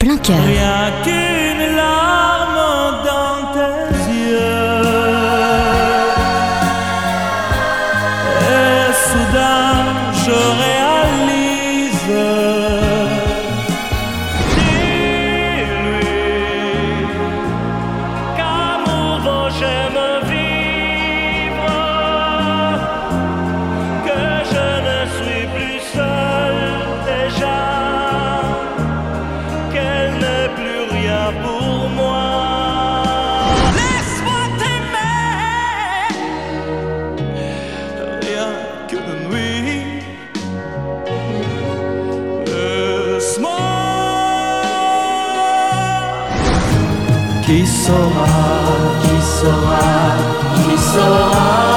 plein cœur. Rien qu'une larme dans tes yeux, et soudain je réalise, dis-lui qu'amoureux j'aime vivre, que je ne suis plus seul déjà, qu'elle n'est plus rien pour moi. Laisse-moi t'aimer, rien qu'une nuit. Laisse-moi. Qui saura, qui saura, qui saura